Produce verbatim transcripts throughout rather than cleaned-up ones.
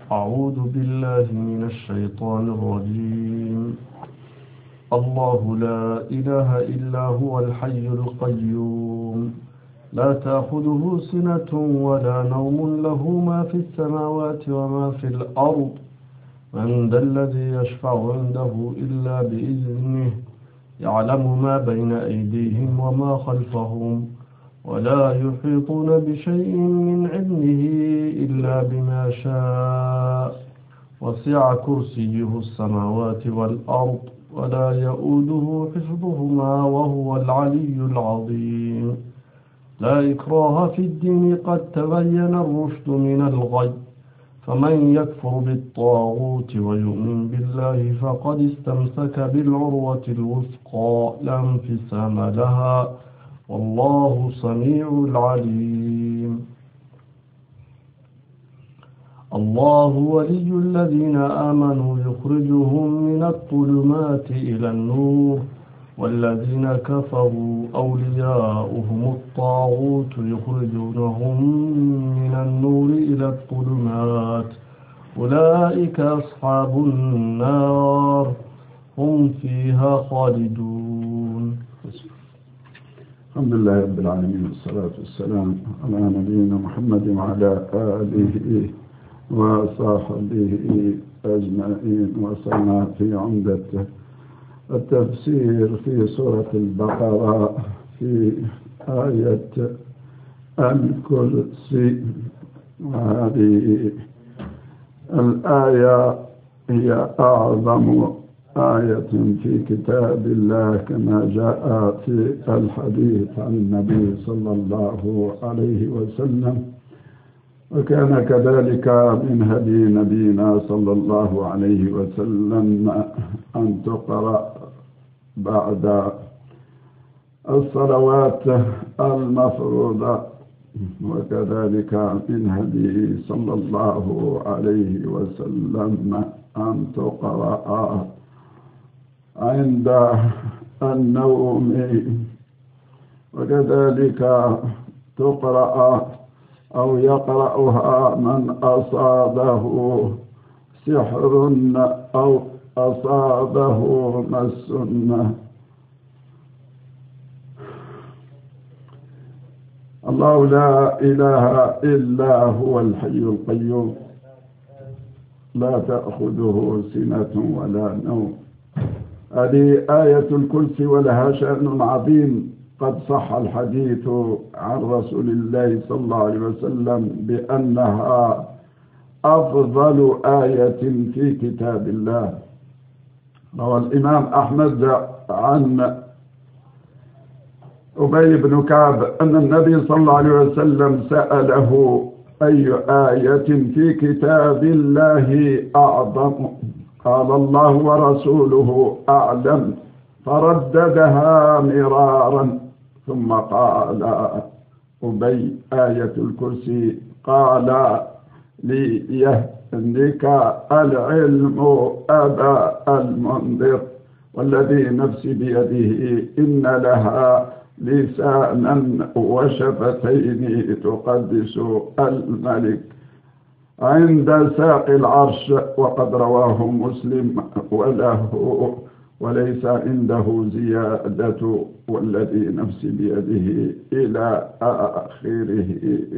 أعوذ بالله من الشيطان الرجيم. الله لا إله إلا هو الحي القيوم لا تأخذه سنة ولا نوم له ما في السماوات وما في الأرض من ذا الذي يشفع عنده إلا بإذنه يعلم ما بين أيديهم وما خلفهم ولا يحيطون بشيء من علمه إلا بما شاء وسع كرسيه السماوات والأرض ولا يؤوده حفظهما وهو العلي العظيم. لا إكراه في الدين قد تبين الرشد من الغي فمن يكفر بالطاغوت ويؤمن بالله فقد استمسك بالعروة الوثقى لا انفصام لها والله سميع العليم. الله ولي الذين آمنوا يخرجهم من الظلمات إلى النور والذين كفروا أولياؤهم الطاغوت يخرجونهم من النور إلى الظلمات أولئك أصحاب النار هم فيها خالدون. الحمد لله رب العالمين والصلاة والسلام على نبينا محمد وعلى آله وصحبه أجمعين. وصلنا في عمدة التفسير في سورة البقرة في آية الكرسي. وهذه الآية هي أعظم آية في كتاب الله كما جاء في الحديث عن النبي صلى الله عليه وسلم، وكان كذلك من هدي نبينا صلى الله عليه وسلم أن تقرأ بعد الصلوات المفروضة، وكذلك من هدي صلى الله عليه وسلم أن تقرأ عند النوم، وكذلك تقرأ أو يقرأها من أصابه سحر أو أصابه مس. الله لا إله إلا هو الحي القيوم لا تأخذه سنة ولا نوم. هذه آية الكرسي ولها شأن عظيم. قد صح الحديث عن رسول الله صلى الله عليه وسلم بأنها أفضل آية في كتاب الله. روى الإمام أحمد عن أبي بن كعب أن النبي صلى الله عليه وسلم سأله أي آية في كتاب الله أعظم؟ قال الله ورسوله أعلم، فرددها مرارا ثم قال أبي آية الكرسي. قال ليهنك العلم أبا المنذر والذي نفسي بيده إن لها لسانا وشفتين تقدس الملك عند ساق العرش. وقد رواه مسلم وله وليس عنده زيادة والذي نفسي بيده إلى آخره.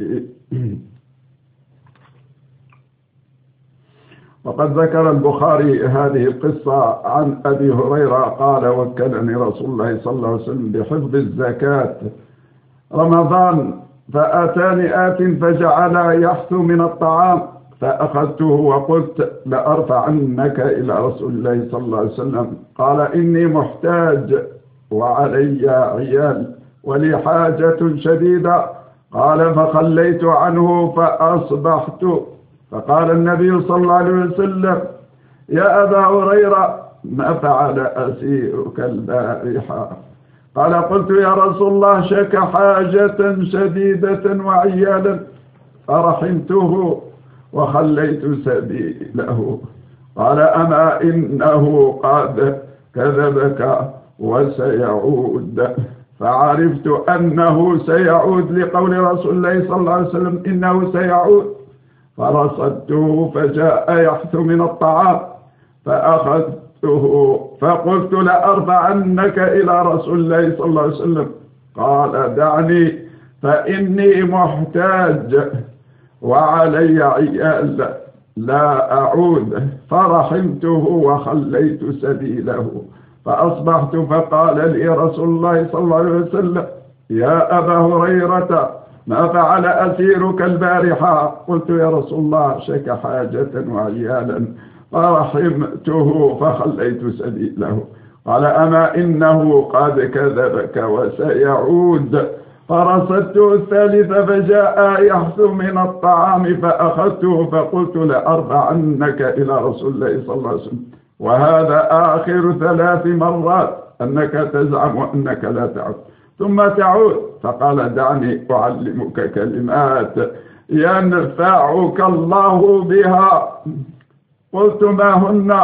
وقد ذكر البخاري هذه القصة عن أبي هريرة قال وكلني رسول الله صلى الله عليه وسلم بحفظ الزكاة رمضان فأتاني آت فجعل يحث من الطعام فأخذته وقلت لأرفعنك إلى رسول الله صلى الله عليه وسلم. قال إني محتاج وعلي عيال ولي حاجة شديدة. قال فخليت عنه فأصبحت فقال النبي صلى الله عليه وسلم يا أبا هريرة ما فعل أسيرك البارحة؟ قال قلت يا رسول الله شك حاجة شديدة وعيالا فرحمته وخليت سبيله. قال أما إنه قد كذبك وسيعود. فعرفت أنه سيعود لقول رسول الله صلى الله عليه وسلم إنه سيعود. فرصدته فجاء يحث من الطعام فأخذته فقلت لأرفعنك إلى رسول الله صلى الله عليه وسلم. قال دعني فإني محتاج وعلي عيال لا أعود. فرحمته وخليت سبيله فأصبحت فقال لي رسول الله صلى الله عليه وسلم يا أبا هريرة ما فعل أسيرك البارحة؟ قلت يا رسول الله شك حاجة وعيالا فرحمته فخليت سبيله. قال أما إنه قد كذبك وسيعود. فرصدته الثالث فجاء يحث من الطعام فأخذته فقلت لأرفعنك إلى رسول الله صلى الله عليه وسلم. وهذا آخر ثلاث مرات أنك تزعم أنك لا تعود ثم تعود. فقال دعني أعلمك كلمات ينفعك الله بها. قلت ما هن؟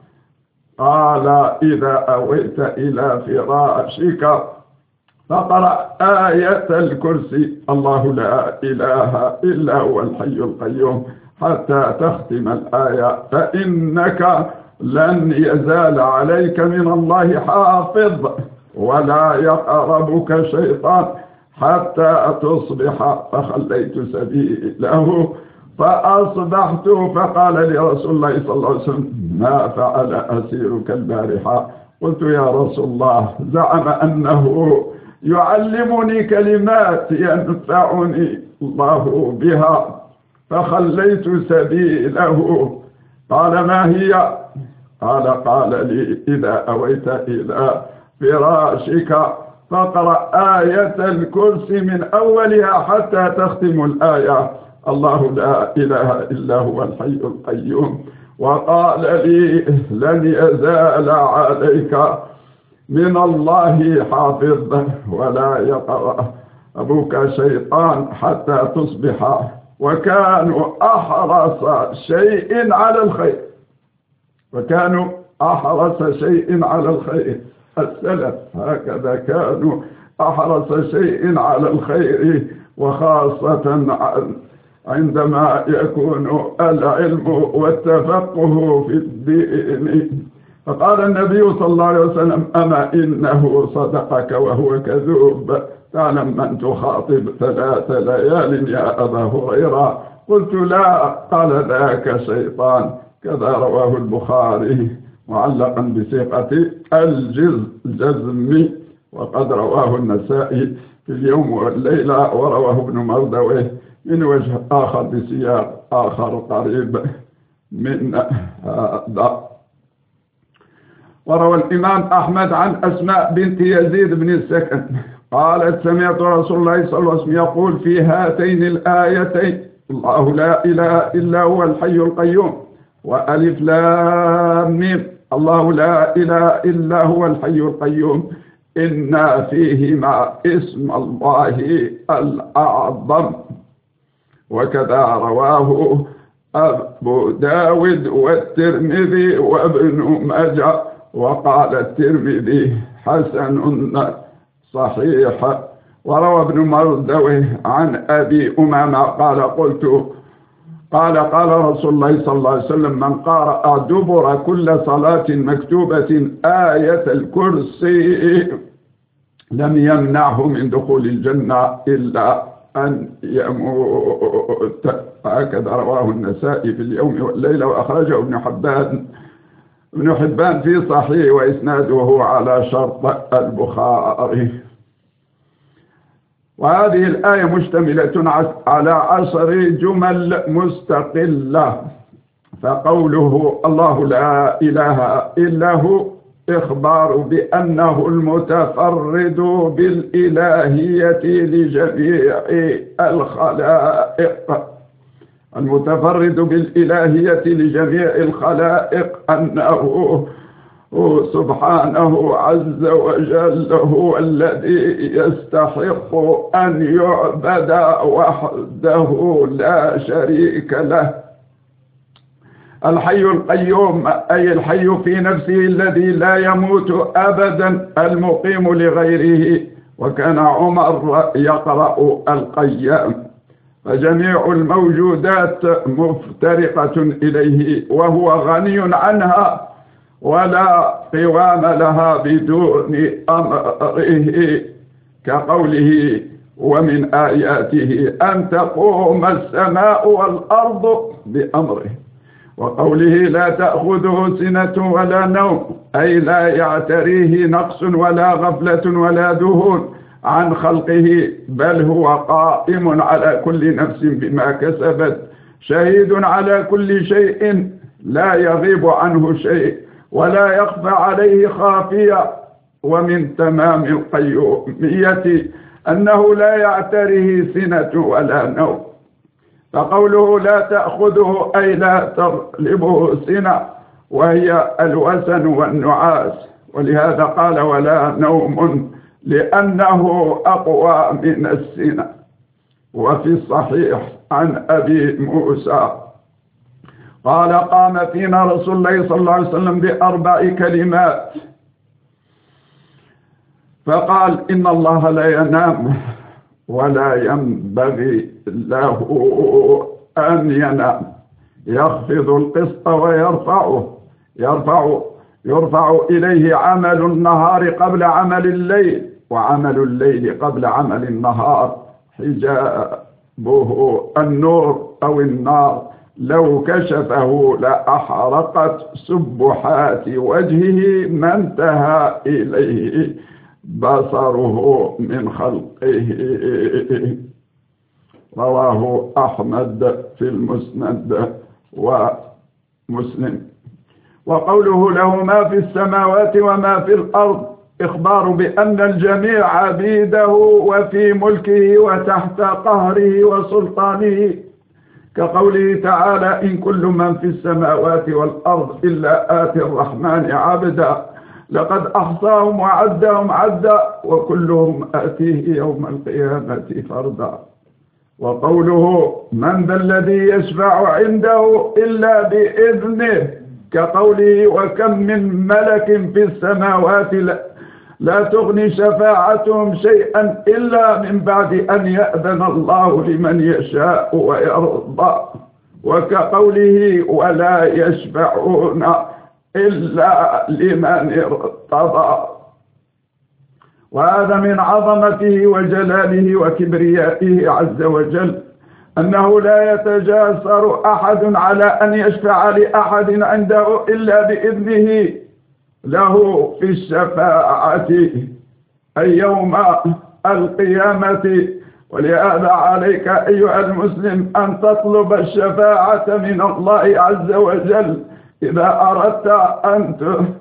قال إذا أويت إلى فراشك فقرأ آية الكرسي الله لا إله إلا هو الحي القيوم حتى تختم الآية فإنك لن يزال عليك من الله حافظ ولا يقربك شيطان حتى تصبح. فخليت سبيله فأصبحت فقال لي رسول الله صلى الله عليه وسلم ما فعل أسيرك البارحة؟ قلت يا رسول الله زعم أنه يعلمني كلمات ينفعني الله بها فخليت سبيله. قال ما هي؟ قال قال لي إذا أويت إلى فراشك فاقرأ آية الكرسي من أولها حتى تختم الآية الله لا إله إلا هو الحي القيوم. وقال لي لن يزال عليك من الله حافظ ولا يقرأ أبوك شيطان حتى تصبح. وكانوا أحرص شيء على الخير وكانوا أحرص شيء على الخير السلف هكذا كانوا أحرص شيء على الخير وخاصة عندما يكون العلم والتفقه في الدين. فقال النبي صلى الله عليه وسلم أما إنه صدقك وهو كذوب تعلم من تخاطب ثلاث ليال يا أبا هريرة؟ قلت لا. قال ذاك شيطان. كذا رواه البخاري معلقا بصيغة الجزم وقد رواه النسائي في اليوم والليلة ورواه ابن مردويه من وجه آخر بسياق آخر قريب من هذا. وروى الإمام أحمد عن أسماء بنت يزيد بن السكن قالت سمعت رسول الله صلى الله عليه وسلم يقول في هاتين الآيتين الله لا إله إلا هو الحي القيوم وألف لام ميم الله لا إله إلا هو الحي القيوم إن فيهما اسم الله الأعظم. وكذا رواه أبو داود والترمذي وابن ماجه وقال الترمذي حسن صحيح. وروى ابن مردويه عن أبي أمامة قال قلت قال قال رسول الله صلى الله عليه وسلم من قرأ دبر كل صلاة مكتوبة آية الكرسي لم يمنعه من دخول الجنة إلا أن يموت. هكذا رواه النسائي في اليوم والليلة وأخرجه ابن حبان ابن حبان في صحيح وإسناده على شرط البخاري. وهذه الآية مشتملة على عشر جمل مستقلة. فقوله الله لا إله إلا هو إخبار بأنه المتفرد بالإلهية لجميع الخلائق المتفرد بالإلهية لجميع الخلائق أنه سبحانه عز وجل هو الذي يستحق أن يعبد وحده لا شريك له. الحي القيوم أي الحي في نفسه الذي لا يموت أبدا المقيم لغيره. وكان عمر يقرأ القيام فجميع الموجودات مفترقة إليه وهو غني عنها ولا قوام لها بدون أمره، كقوله ومن آياته أن تقوم السماء والأرض بأمره، وقوله لا تأخذه سنة ولا نوم، أي لا يعتريه نقص ولا غفلة ولا دهون عن خلقه، بل هو قائم على كل نفس بما كسبت، شهيد على كل شيء، لا يغيب عنه شيء ولا يخفى عليه خافية. ومن تمام القيومية أنه لا يعتريه سنة ولا نوم، فقوله لا تأخذه أي لا تغلبه سنة، وهي الوسن والنعاس، ولهذا قال ولا نوم لأنه أقوى من السنة. وفي الصحيح عن أبي موسى قال قام فينا رسول الله صلى الله عليه وسلم بأربع كلمات، فقال إن الله لا ينام ولا ينبغي له أن ينام، يخفض القسط ويرفعه، يرفع يرفع إليه عمل النهار قبل عمل الليل، وعمل الليل قبل عمل النهار، حجابه النور أو النار، لو كشفه لأحرقت سبحات وجهه ما انتهى إليه بصره من خلقه. رواه أحمد في المسند ومسلم. وقوله له ما في السماوات وما في الأرض إخبار بأن الجميع عبيده وفي ملكه وتحت قهره وسلطانه، كقوله تعالى إن كل من في السماوات والأرض إلا آتي الرحمن عبدا، لقد أحصاهم وعدهم عدا وكلهم آتيه يوم القيامة فردا. وقوله من ذا الذي يشفع عنده إلا بإذنه، كقوله وكم من ملك في السماوات لا تغني شفاعتهم شيئا إلا من بعد أن يأذن الله لمن يشاء ويرضى، وكقوله ولا يشفعون إلا لمن ارتضى. وهذا من عظمته وجلاله وكبريائه عز وجل أنه لا يتجاسر أحد على أن يشفع لأحد عنده إلا بإذنه له في الشفاعة أي يوم القيامة. ولهذا عليك أيها المسلم أن تطلب الشفاعة من الله عز وجل إذا أردت أن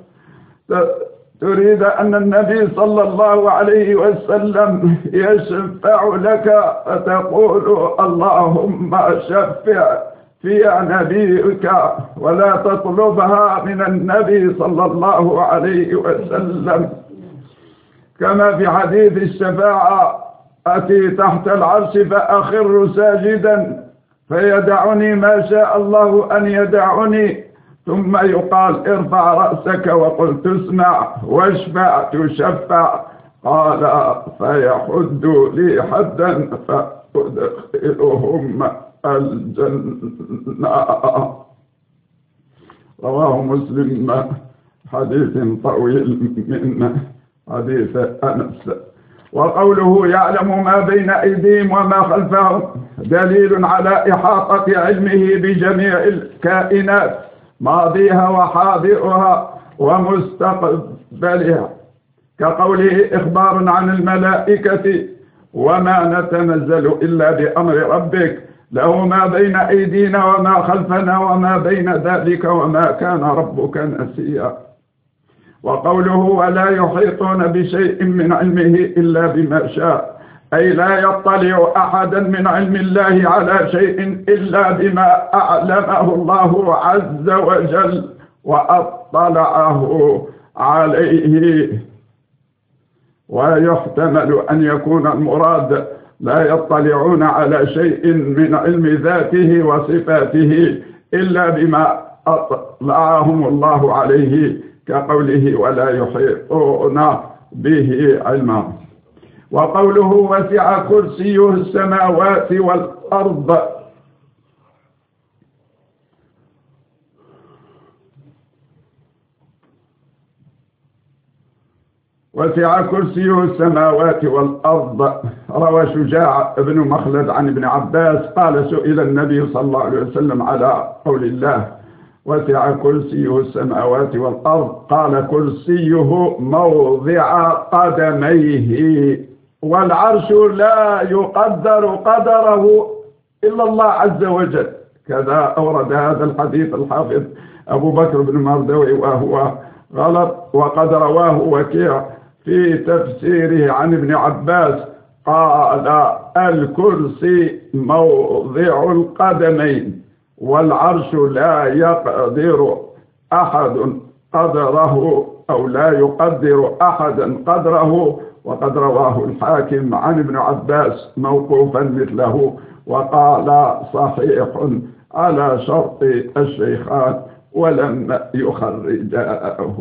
تريد أن النبي صلى الله عليه وسلم يشفع لك، فتقول اللهم شفع في نبيك، ولا تطلبها من النبي صلى الله عليه وسلم. كما في حديث الشفاعة أتي تحت العرش فأخر ساجدا فيدعني ما شاء الله أن يدعني، ثم يقال ارفع رأسك وقل تسمع واشفع تشفع، قال فيحد لي حدا فأدخلهم الجنة. رواه مسلم حديث طويل من حديث أنس. وقوله يعلم ما بين أيديهم وما خلفهم دليل على إحاطة علمه بجميع الكائنات ماضيها وحاضرها ومستقبلها، كقوله إخبار عن الملائكة وما نتنزل إلا بأمر ربك له ما بين أيدينا وما خلفنا وما بين ذلك وما كان ربك نسيا. وقوله ولا يحيطون بشيء من علمه إلا بما شاء، أي لا يطلع أحدا من علم الله على شيء إلا بما أعلمه الله عز وجل وأطلعه عليه. ويحتمل أن يكون المراد لا يطلعون على شيء من علم ذاته وصفاته إلا بما أطلعهم الله عليه، كقوله ولا يحيطون به علما. وقوله وسع كرسيه السماوات والأرض، وسع كرسيه السماوات والأرض. روى شجاع بن مخلد عن ابن عباس قال سئل النبي صلى الله عليه وسلم على قول الله وسع كرسيه السماوات والأرض، قال كرسيه موضع قدميه، والعرش لا يقدر قدره إلا الله عز وجل. كذا أورد هذا الحديث الحافظ أبو بكر بن مردوي وهو غلط، وقد رواه وكيع في تفسيره عن ابن عباس قال الكرسي موضع القدمين، والعرش لا يقدر أحد قدره أو لا يقدر أحدا قدره. وقد رواه الحاكم عن ابن عباس موقوفا مثله، وقال صحيح على شرط الشيخان ولم يخرجاه.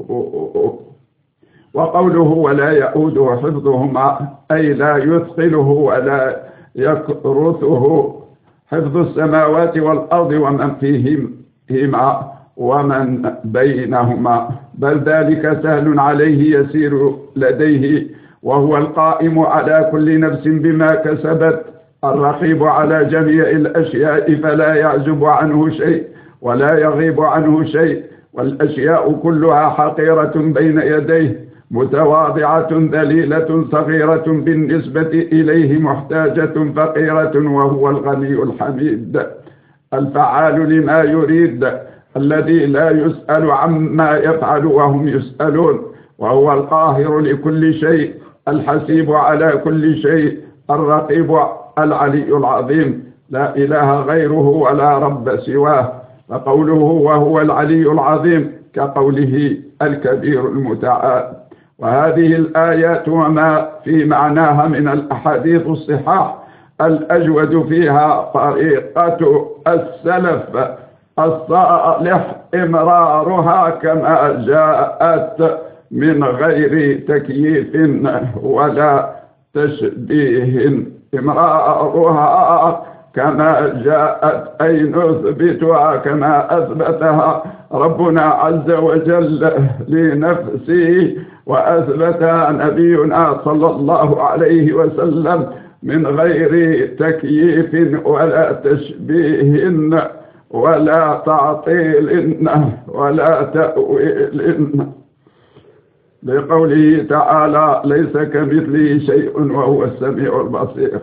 وقوله ولا يؤوده حفظهما أي لا يثقله ولا يكرثه حفظ السماوات والأرض ومن فيهما ومن بينهما، بل ذلك سهل عليه يسير لديه، وهو القائم على كل نفس بما كسبت، الرقيب على جميع الأشياء فلا يعزب عنه شيء ولا يغيب عنه شيء، والأشياء كلها حقيرة بين يديه، متواضعة ذليلة صغيرة بالنسبة إليه، محتاجة فقيرة، وهو الغني الحميد الفعال لما يريد، الذي لا يسأل عما يفعل وهم يسألون، وهو القاهر لكل شيء، الحسيب على كل شيء، الرقيب العلي العظيم، لا إله غيره ولا رب سواه. فقوله وهو العلي العظيم كقوله الكبير المتعال. وهذه الآيات وما في معناها من الأحاديث الصحاح الأجود فيها طريقة السلف الصالح إمرارها كما جاءت من غير تكييف ولا تشبيه، إمرارها كما جاءت أي نثبتها كما أثبتها ربنا عز وجل لنفسه وأثبتها نبينا صلى الله عليه وسلم من غير تكييف ولا تشبيه ولا تعطيل ولا تأويل، لقوله تعالى ليس كمثله شيء وهو السميع البصير.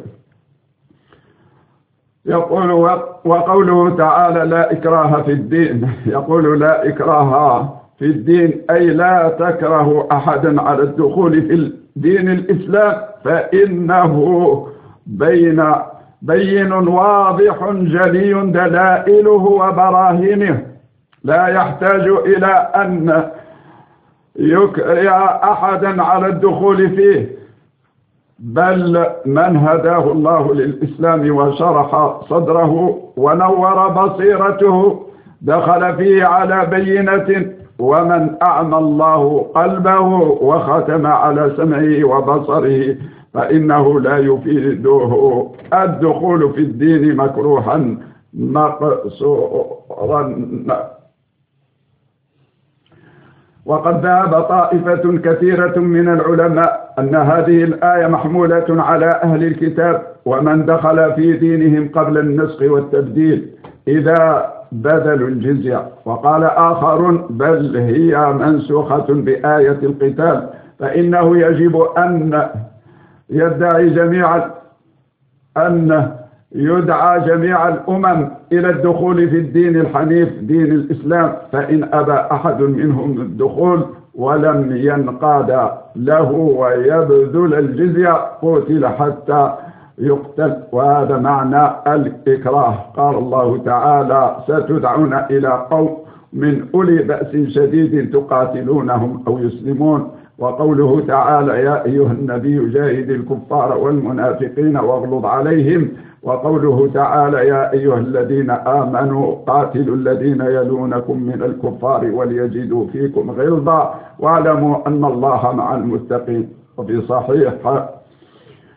يقول وقوله تعالى لا إكراه في الدين، يقول لا إكراه في الدين أي لا تكره أحدا على الدخول في دين الإسلام، فإنه بين بين واضح جلي دلائله وبراهينه، لا يحتاج إلى أن يكره أحدا على الدخول فيه، بل من هداه الله للإسلام وشرح صدره ونور بصيرته دخل فيه على بينة، ومن أعمى الله قلبه وختم على سمعه وبصره فإنه لا يفيده الدخول في الدين مكروها مقصورا. وقد ذهب طائفة كثيرة من العلماء أن هذه الآية محمولة على أهل الكتاب ومن دخل في دينهم قبل النسخ والتبديل إذا بدلوا الجزية، وقال آخر بل هي منسوخة بآية القتال، فإنه يجب أن يدعي جميع أن يدعى جميع الأمم إلى الدخول في الدين الحنيف دين الإسلام، فإن أبى أحد منهم الدخول ولم ينقاد له ويبذل الجزية قتل حتى يقتل، وهذا معنى الإكراه. قال الله تعالى ستدعون إلى قوم من أولي بأس شديد تقاتلونهم أو يسلمون. وقوله تعالى يا أيها النبي جاهد الكفار والمنافقين واغلظ عليهم. وقوله تعالى يا أيها الذين آمنوا قاتلوا الذين يلونكم من الكفار وليجدوا فيكم غلظة واعلموا أن الله مع المتقين. وفي صحيح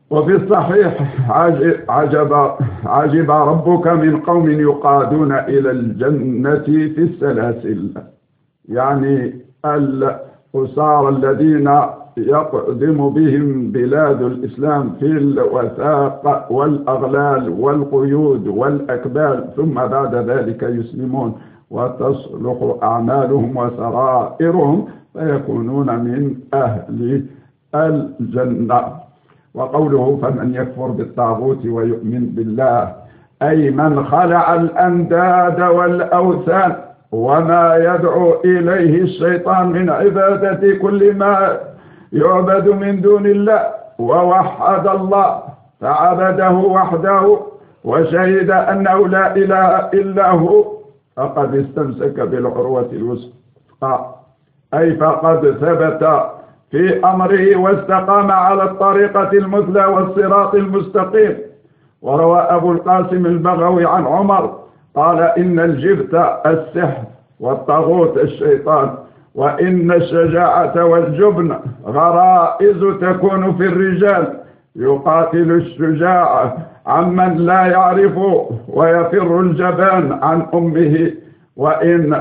وفي الصحيح عجب, عجب ربك من قوم يقادون إلى الجنة في السلاسل، يعني الأسار الذين يقدم بهم بلاد الإسلام في الوثاق والأغلال والقيود والأكبال، ثم بعد ذلك يسلمون وتصلح أعمالهم وسرائرهم فيكونون من أهل الجنة. وقوله فمن يكفر بالطاغوت ويؤمن بالله، أي من خلع الأنداد والأوثان وما يدعو إليه الشيطان من عبادة كل ما يعبد من دون الله، ووحد الله فعبده وحده وشهد أنه لا إله إلا هو، فقد استمسك بالعروة الوثقى، أي فقد ثبت في أمره واستقام على الطريقة المثلى والصراط المستقيم. وروى أبو القاسم البغوي عن عمر قال إن الجبت السحر والطاغوت الشيطان، وإن الشجاعة والجبن غرائز تكون في الرجال، يقاتل الشجاع عمن لا يعرف ويفر الجبان عن أمه. وإن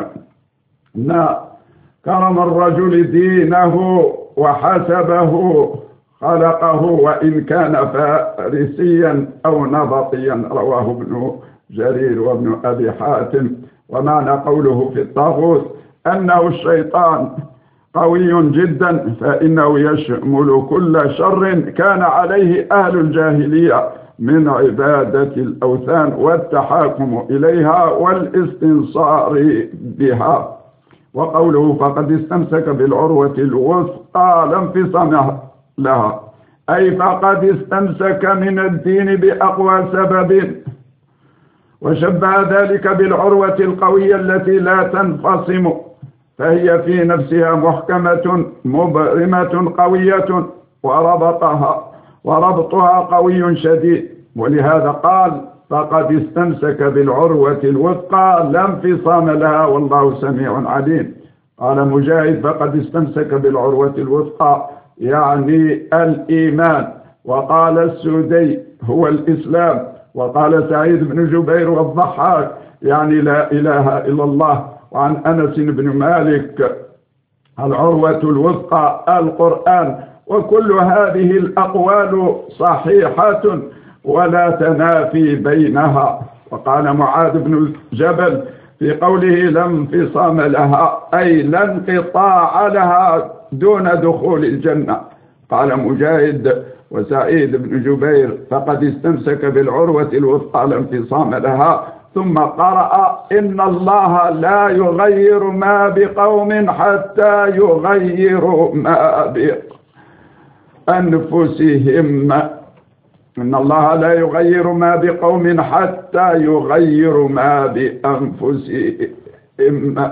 كرم الرجل دينه وحسبه خلقه وإن كان فارسيا أو نبطيا، رواه ابن جرير وابن أبي حاتم. ومعنى قوله في الطاغوت أنه الشيطان قوي جدا، فإنه يشمل كل شر كان عليه أهل الجاهلية من عبادة الأوثان والتحاكم إليها والاستنصار بها. وقوله فقد استمسك بالعروة الوثقى لا انفصام لها، أي فقد استمسك من الدين بأقوى سبب، وشبه ذلك بالعروة القوية التي لا تنفصم، فهي في نفسها محكمة مبرمة قوية، وربطها وربطها قوي شديد. ولهذا قال فقد استمسك بالعروة الوثقى لا انفصام لها والله سميع عليم. قال مجاهد فقد استمسك بالعروة الوثقى يعني الإيمان، وقال السدي هو الإسلام، وقال سعيد بن جبير والضحاك يعني لا إله إلا الله. وعن أنس بن مالك العروة الوثقى القرآن. وكل هذه الأقوال صحيحة ولا تنافي بينها. وقال معاذ بن جبل في قوله لا انفصام لها أي لا انقطاع لها دون دخول الجنة. قال مجاهد وسعيد بن جبير فقد استمسك بالعروة الوثقى لا انفصام لها، ثم قرأ إن الله لا يغير ما بقوم حتى يغيروا ما بأنفسهم. إن الله لا يغير ما بقوم حتى يغيروا ما بأنفسهم.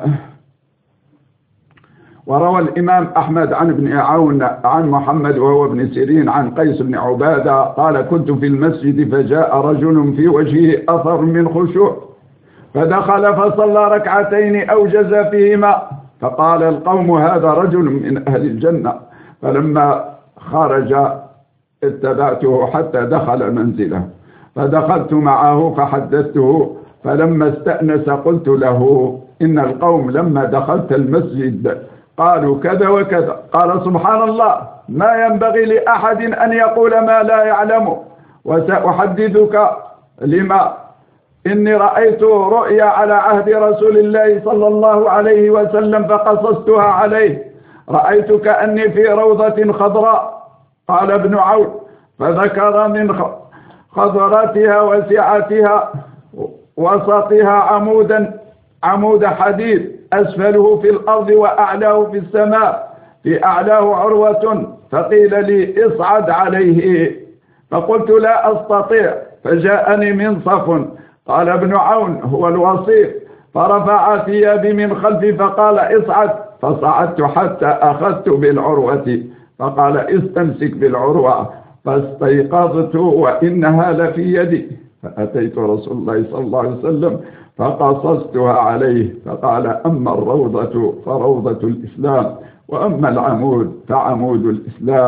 وروى الإمام أحمد عن ابن عون عن محمد وهو ابن سيرين عن قيس بن عبادة قال كنت في المسجد فجاء رجل في وجهه أثر من خشوع، فدخل فصلى ركعتين أوجز فيهما، فقال القوم هذا رجل من أهل الجنة. فلما خرج اتبعته حتى دخل منزله، فدخلت معه فحدثته، فلما استأنس قلت له إن القوم لما دخلت المسجد قالوا كذا وكذا. قال سبحان الله ما ينبغي لأحد أن يقول ما لا يعلم، وسأحدثك لما إني رأيت رؤيا على عهد رسول الله صلى الله عليه وسلم فقصصتها عليه، رأيت كأني في روضة خضراء. قال ابن عون فذكر من خضرتها وسعتها وسطها عمودا عمود حديد أسفله في الأرض وأعلاه في السماء، في أعلاه عروة، فقيل لي اصعد عليه، فقلت لا أستطيع، فجاءني منصف. قال ابن عون هو الوصيف، فرفع ثيابي من خلفي فقال اصعد، فصعدت حتى أخذت بالعروة، فقال استمسك بالعروة، فاستيقظت وإنها لفي يدي، فأتيت رسول الله صلى الله عليه وسلم فقصصتها عليه، فقال أما الروضة فروضة الإسلام، وأما العمود فعمود الإسلام،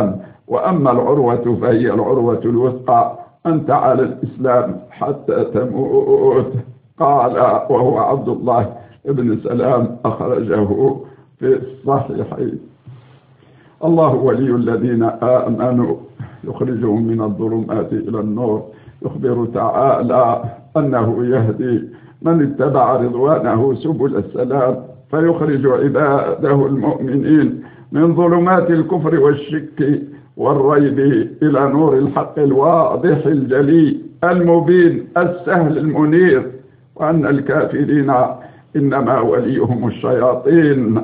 وأما العروة فهي العروة الوثقى، أنت على الإسلام حتى تموت. قال وهو عبد الله بن سلام، أخرجه في الصحيحين. الله ولي الذين آمنوا يخرجهم من الظلمات إلى النور. يخبر تعالى أنه يهدي من اتبع رضوانه سبل السلام، فيخرج عباده المؤمنين من ظلمات الكفر والشك والريب إلى نور الحق الواضح الجلي المبين السهل المنير، وأن الكافرين إنما وليهم الشياطين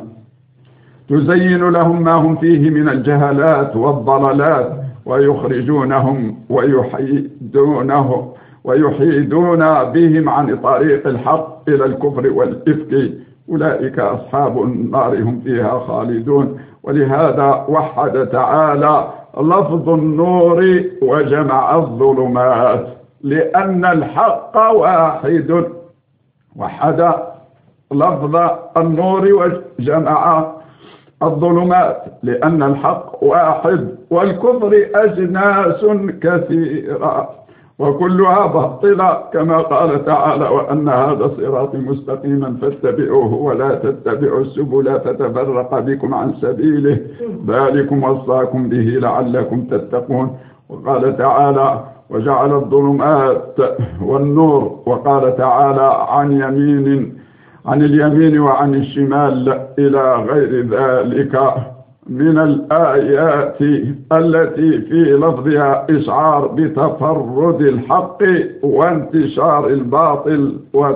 تزين لهم ما هم فيه من الجهالات والضلالات، ويخرجونهم ويحيدونه ويحيدون بهم عن طريق الحق إلى الكفر والإفك. أولئك أصحاب النار هم فيها خالدون. ولهذا وحد تعالى لفظ النور وجمع الظلمات، لأن الحق واحد. وحد لفظ النور وجمع الظلمات لأن الحق واحد، والكفر أجناس كثيرة وكلها باطلة، كما قال تعالى وأن هذا صراطي مستقيما فاتبعوه ولا تتبعوا السبل فتفرق بكم عن سبيله ذلكم وصاكم به لعلكم تتقون. وقال تعالى وجعل الظلمات والنور. وقال تعالى عن يمين عن اليمين وعن الشمال إلى غير ذلك من الآيات التي في لفظها إشعار بتفرد الحق وانتشار الباطل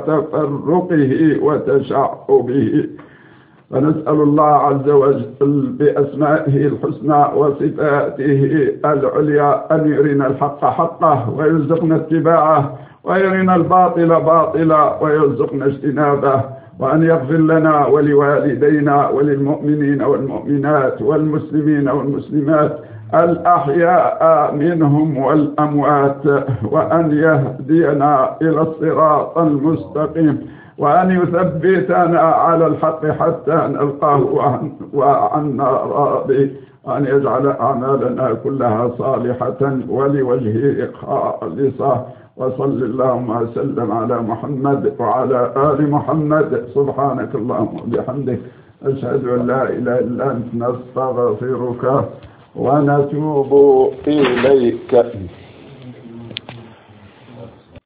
وتفرقه وتشعبه. فنسأل الله عز وجل بأسمائه الحسنى وصفاته العليا أن يرينا الحق حقه ويرزقنا اتباعه، ويرينا الباطل باطلا ويرزقنا اجتنابه، وأن يغفر لنا ولوالدينا وللمؤمنين والمؤمنات والمسلمين والمسلمات الأحياء منهم والأموات، وأن يهدينا إلى الصراط المستقيم، وأن يثبتنا على الحق حتى نلقاه وعنا راضي، وأن يجعل أعمالنا كلها صالحة ولوجهه خالصة. وصل اللهم وسلم على محمد وعلى آل محمد. سبحانك اللهم وبحمدك أشهد أن لا إله إلا أنت نستغفرك ونتوب إليك.